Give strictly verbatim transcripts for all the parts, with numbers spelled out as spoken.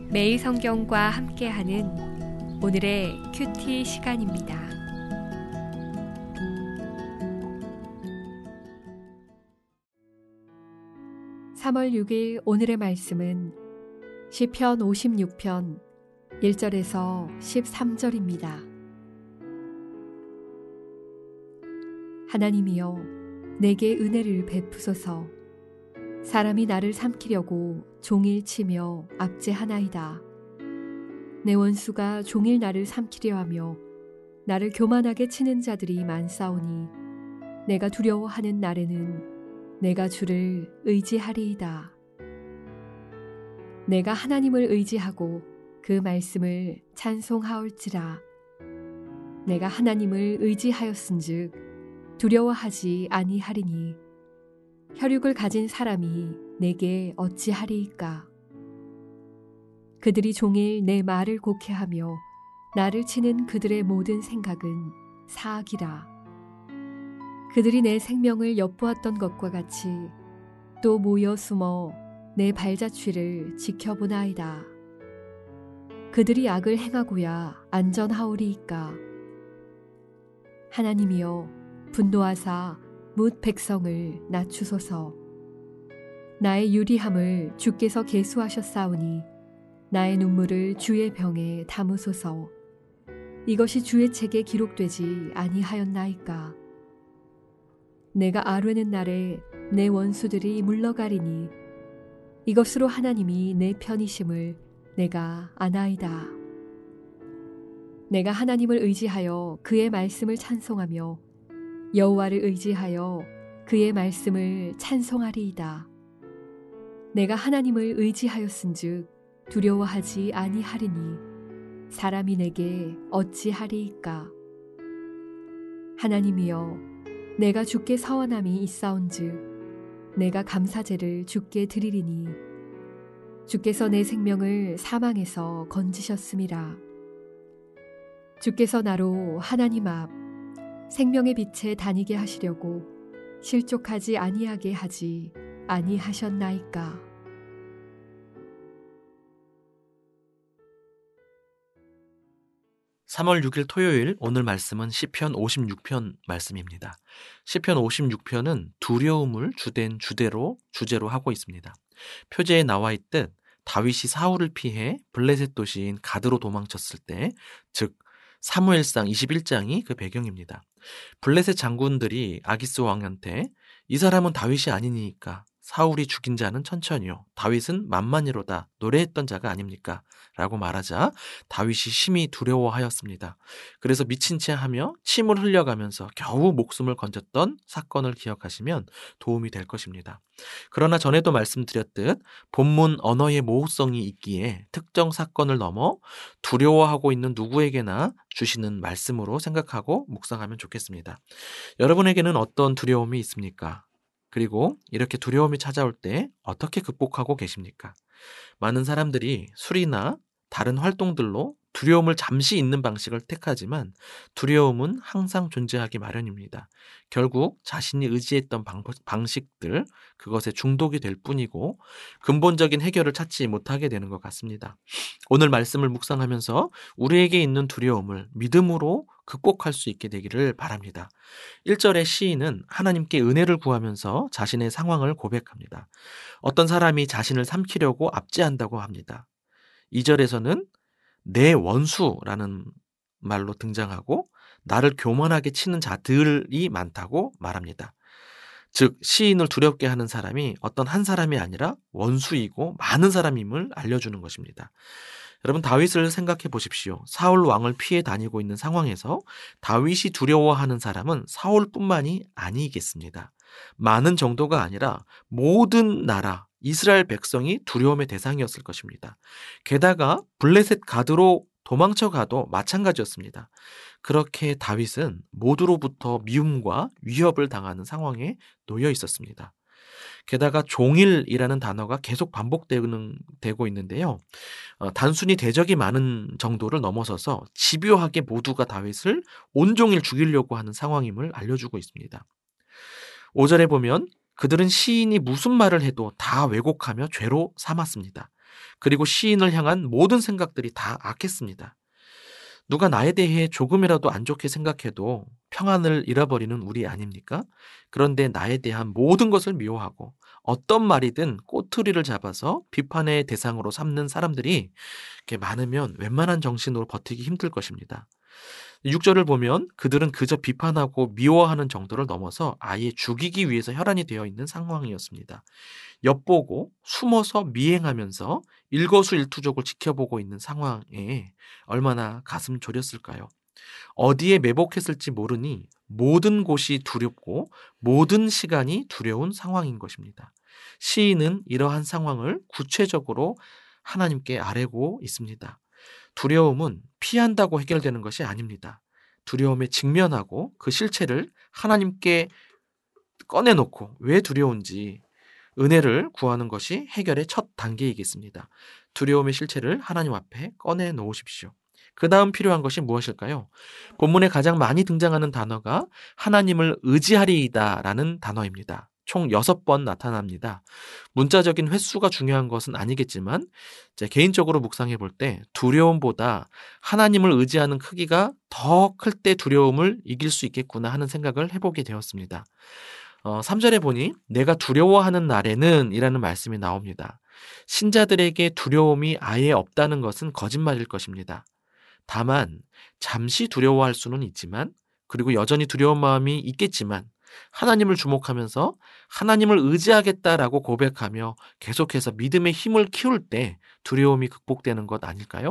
매일 성경과 함께하는 오늘의 큐티 시간입니다. 삼월 육일 오늘의 말씀은 시편 오십육 편 일 절에서 십삼 절입니다. 하나님이여, 내게 은혜를 베푸소서. 사람이 나를 삼키려고 종일 치며 압제하나이다. 내 원수가 종일 나를 삼키려 하며 나를 교만하게 치는 자들이 많사오니 내가 두려워하는 날에는 내가 주를 의지하리이다. 내가 하나님을 의지하고 그 말씀을 찬송하올지라. 내가 하나님을 의지하였은즉 두려워하지 아니하리니 혈육을 가진 사람이 내게 어찌하리이까. 그들이 종일 내 말을 곡해하며 나를 치는 그들의 모든 생각은 사악이라. 그들이 내 생명을 엿보았던 것과 같이 또 모여 숨어 내 발자취를 지켜보나이다. 그들이 악을 행하고야 안전하오리이까. 하나님이여, 분노하사 뭇 백성을 낮추소서. 나의 유리함을 주께서 계수하셨사오니 나의 눈물을 주의 병에 담으소서. 이것이 주의 책에 기록되지 아니하였나이까. 내가 아뢰는 날에 내 원수들이 물러가리니 이것으로 하나님이 내 편이심을 내가 아나이다. 내가 하나님을 의지하여 그의 말씀을 찬송하며 여호와를 의지하여 그의 말씀을 찬송하리이다. 내가 하나님을 의지하였은즉 두려워하지 아니하리니 사람이 내게 어찌하리이까. 하나님이여, 내가 주께 서원함이 있사온즉 내가 감사제를 주께 드리리니 주께서 내 생명을 사망에서 건지셨음이라. 주께서 나로 하나님 앞 생명의 빛에 다니게 하시려고 실족하지 아니하게 하지 아니하셨나이까. 삼월 육일 토요일 오늘 말씀은 시편 오십육 편 말씀입니다. 시편 오십육 편은 두려움을 주된 주대로 주제로 하고 있습니다. 표제에 나와 있듯 다윗이 사울을 피해 블레셋 도시인 가드로 도망쳤을 때, 즉 사무엘상 이십일 장이 그 배경입니다. 블레셋 장군들이 아기스 왕한테 이 사람은 다윗이 아니니까 사울이 죽인 자는 천천히요 다윗은 만만이로다 노래했던 자가 아닙니까? 라고 말하자 다윗이 심히 두려워하였습니다. 그래서 미친 채 하며 침을 흘려가면서 겨우 목숨을 건졌던 사건을 기억하시면 도움이 될 것입니다. 그러나 전에도 말씀드렸듯 본문 언어의 모호성이 있기에 특정 사건을 넘어 두려워하고 있는 누구에게나 주시는 말씀으로 생각하고 묵상하면 좋겠습니다. 여러분에게는 어떤 두려움이 있습니까? 그리고 이렇게 두려움이 찾아올 때 어떻게 극복하고 계십니까? 많은 사람들이 술이나 다른 활동들로 두려움을 잠시 잊는 방식을 택하지만 두려움은 항상 존재하기 마련입니다. 결국 자신이 의지했던 방, 방식들, 그것에 중독이 될 뿐이고 근본적인 해결을 찾지 못하게 되는 것 같습니다. 오늘 말씀을 묵상하면서 우리에게 있는 두려움을 믿음으로 극복할 수 있게 되기를 바랍니다. 일 절의 시인은 하나님께 은혜를 구하면서 자신의 상황을 고백합니다. 어떤 사람이 자신을 삼키려고 압제한다고 합니다. 이 절에서는 내 원수라는 말로 등장하고 나를 교만하게 치는 자들이 많다고 말합니다. 즉 시인을 두렵게 하는 사람이 어떤 한 사람이 아니라 원수이고 많은 사람임을 알려주는 것입니다. 여러분, 다윗을 생각해 보십시오. 사울 왕을 피해 다니고 있는 상황에서 다윗이 두려워하는 사람은 사울뿐만이 아니겠습니다. 많은 정도가 아니라 모든 나라 이스라엘 백성이 두려움의 대상이었을 것입니다. 게다가 블레셋 가드로 도망쳐가도 마찬가지였습니다. 그렇게 다윗은 모두로부터 미움과 위협을 당하는 상황에 놓여 있었습니다. 게다가 종일이라는 단어가 계속 반복되고 있는데요. 어, 단순히 대적이 많은 정도를 넘어서서 집요하게 모두가 다윗을 온종일 죽이려고 하는 상황임을 알려주고 있습니다. 오 절에 보면 그들은 시인이 무슨 말을 해도 다 왜곡하며 죄로 삼았습니다. 그리고 시인을 향한 모든 생각들이 다 악했습니다. 누가 나에 대해 조금이라도 안 좋게 생각해도 평안을 잃어버리는 우리 아닙니까? 그런데 나에 대한 모든 것을 미워하고 어떤 말이든 꼬투리를 잡아서 비판의 대상으로 삼는 사람들이 이렇게 많으면 웬만한 정신으로 버티기 힘들 것입니다. 육 절을 보면 그들은 그저 비판하고 미워하는 정도를 넘어서 아예 죽이기 위해서 혈안이 되어 있는 상황이었습니다. 엿보고 숨어서 미행하면서 일거수일투족을 지켜보고 있는 상황에 얼마나 가슴 졸였을까요? 어디에 매복했을지 모르니 모든 곳이 두렵고 모든 시간이 두려운 상황인 것입니다. 시인은 이러한 상황을 구체적으로 하나님께 아뢰고 있습니다. 두려움은 피한다고 해결되는 것이 아닙니다. 두려움에 직면하고 그 실체를 하나님께 꺼내놓고 왜 두려운지 은혜를 구하는 것이 해결의 첫 단계이겠습니다. 두려움의 실체를 하나님 앞에 꺼내놓으십시오. 그 다음 필요한 것이 무엇일까요? 본문에 가장 많이 등장하는 단어가 하나님을 의지하리이다 라는 단어입니다. 총 여섯 번 나타납니다. 문자적인 횟수가 중요한 것은 아니겠지만 제 개인적으로 묵상해 볼 때 두려움보다 하나님을 의지하는 크기가 더 클 때 두려움을 이길 수 있겠구나 하는 생각을 해보게 되었습니다. 어, 삼 절에 보니 내가 두려워하는 날에는 이라는 말씀이 나옵니다. 신자들에게 두려움이 아예 없다는 것은 거짓말일 것입니다. 다만 잠시 두려워할 수는 있지만 그리고 여전히 두려운 마음이 있겠지만 하나님을 주목하면서 하나님을 의지하겠다라고 고백하며 계속해서 믿음의 힘을 키울 때 두려움이 극복되는 것 아닐까요?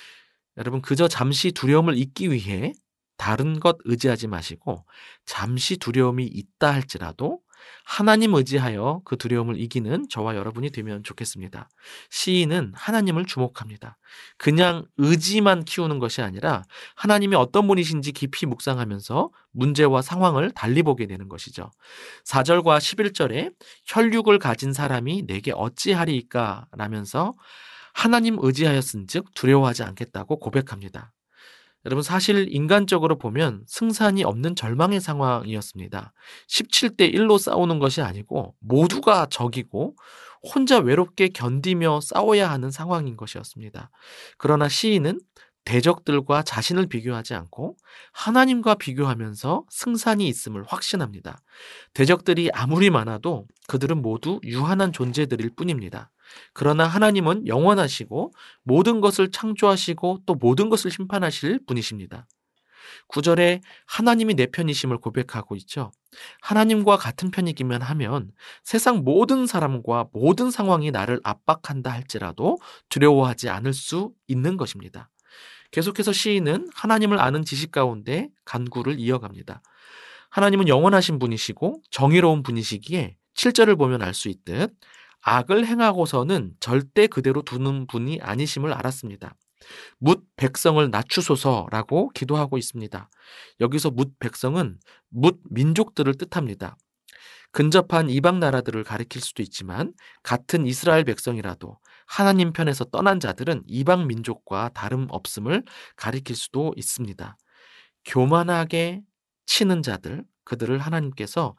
여러분 그저 잠시 두려움을 잊기 위해 다른 것 의지하지 마시고 잠시 두려움이 있다 할지라도 하나님 의지하여 그 두려움을 이기는 저와 여러분이 되면 좋겠습니다. 시인은 하나님을 주목합니다. 그냥 의지만 키우는 것이 아니라 하나님이 어떤 분이신지 깊이 묵상하면서 문제와 상황을 달리 보게 되는 것이죠. 사 절과 십일 절에 혈육을 가진 사람이 내게 어찌하리이까 라면서 하나님 의지하였은즉 두려워하지 않겠다고 고백합니다. 여러분 사실 인간적으로 보면 승산이 없는 절망의 상황이었습니다. 십칠 대 일로 싸우는 것이 아니고 모두가 적이고 혼자 외롭게 견디며 싸워야 하는 상황인 것이었습니다. 그러나 시인은 대적들과 자신을 비교하지 않고 하나님과 비교하면서 승산이 있음을 확신합니다. 대적들이 아무리 많아도 그들은 모두 유한한 존재들일 뿐입니다. 그러나 하나님은 영원하시고 모든 것을 창조하시고 또 모든 것을 심판하실 분이십니다. 구 절에 하나님이 내 편이심을 고백하고 있죠. 하나님과 같은 편이기만 하면 세상 모든 사람과 모든 상황이 나를 압박한다 할지라도 두려워하지 않을 수 있는 것입니다. 계속해서 시인은 하나님을 아는 지식 가운데 간구를 이어갑니다. 하나님은 영원하신 분이시고 정의로운 분이시기에 칠 절을 보면 알 수 있듯 악을 행하고서는 절대 그대로 두는 분이 아니심을 알았습니다. 뭇 백성을 낮추소서라고 기도하고 있습니다. 여기서 뭇 백성은 뭇 민족들을 뜻합니다. 근접한 이방 나라들을 가리킬 수도 있지만 같은 이스라엘 백성이라도 하나님 편에서 떠난 자들은 이방 민족과 다름없음을 가리킬 수도 있습니다. 교만하게 치는 자들, 그들을 하나님께서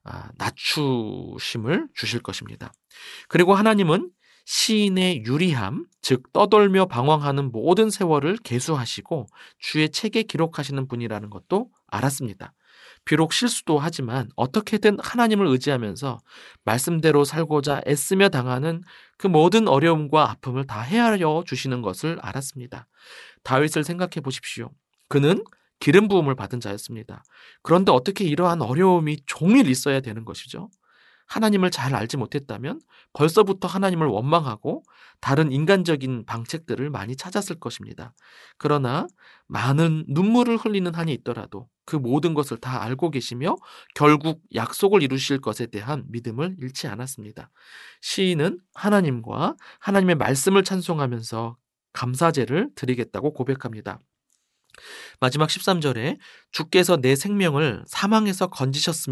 낮추심을 주실 것입니다. 그리고 하나님은 시인의 유리함, 즉 떠돌며 방황하는 모든 세월을 계수하시고 주의 책에 기록하시는 분이라는 것도 알았습니다. 비록 실수도 하지만 어떻게든 하나님을 의지하면서 말씀대로 살고자 애쓰며 당하는 그 모든 어려움과 아픔을 다 헤아려 주시는 것을 알았습니다. 다윗을 생각해 보십시오. 그는 기름 부음을 받은 자였습니다. 그런데 어떻게 이러한 어려움이 종일 있어야 되는 것이죠? 하나님을 잘 알지 못했다면 벌써부터 하나님을 원망하고 다른 인간적인 방책들을 많이 찾았을 것입니다. 그러나 많은 눈물을 흘리는 한이 있더라도 그 모든 것을 다 알고 계시며 결국 약속을 이루실 것에 대한 믿음을 잃지 않았습니다. 시인은 하나님과 하나님의 말씀을 찬송하면서 감사제를 드리겠다고 고백합니다. 마지막 십삼 절에 주께서 내 생명을 사망에서 건지셨음이라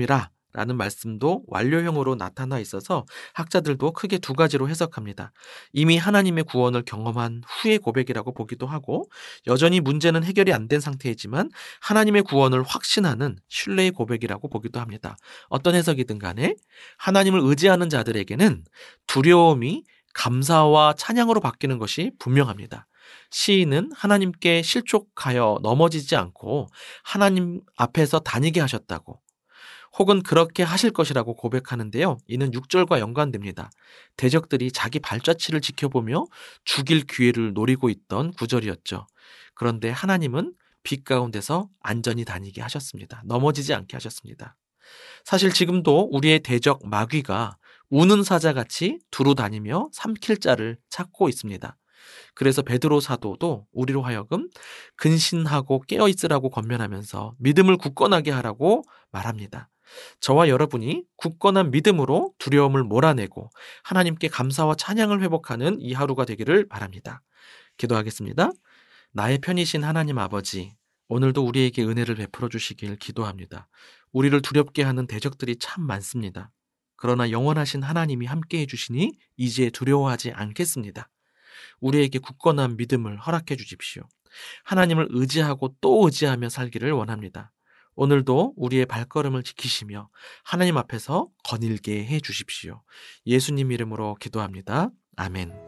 라는 말씀도 완료형으로 나타나 있어서 학자들도 크게 두 가지로 해석합니다. 이미 하나님의 구원을 경험한 후의 고백이라고 보기도 하고, 여전히 문제는 해결이 안 된 상태이지만 하나님의 구원을 확신하는 신뢰의 고백이라고 보기도 합니다. 어떤 해석이든 간에 하나님을 의지하는 자들에게는 두려움이 감사와 찬양으로 바뀌는 것이 분명합니다. 시인은 하나님께 실족하여 넘어지지 않고 하나님 앞에서 다니게 하셨다고, 혹은 그렇게 하실 것이라고 고백하는데요. 이는 육 절과 연관됩니다. 대적들이 자기 발자취를 지켜보며 죽일 기회를 노리고 있던 구절이었죠. 그런데 하나님은 빛 가운데서 안전히 다니게 하셨습니다. 넘어지지 않게 하셨습니다. 사실 지금도 우리의 대적 마귀가 우는 사자같이 두루 다니며 삼킬 자를 찾고 있습니다. 그래서 베드로 사도도 우리로 하여금 근신하고 깨어있으라고 권면하면서 믿음을 굳건하게 하라고 말합니다. 저와 여러분이 굳건한 믿음으로 두려움을 몰아내고 하나님께 감사와 찬양을 회복하는 이 하루가 되기를 바랍니다. 기도하겠습니다. 나의 편이신 하나님 아버지, 오늘도 우리에게 은혜를 베풀어 주시길 기도합니다. 우리를 두렵게 하는 대적들이 참 많습니다. 그러나 영원하신 하나님이 함께해 주시니 이제 두려워하지 않겠습니다. 우리에게 굳건한 믿음을 허락해 주십시오. 하나님을 의지하고 또 의지하며 살기를 원합니다. 오늘도 우리의 발걸음을 지키시며 하나님 앞에서 거닐게 해 주십시오. 예수님 이름으로 기도합니다. 아멘.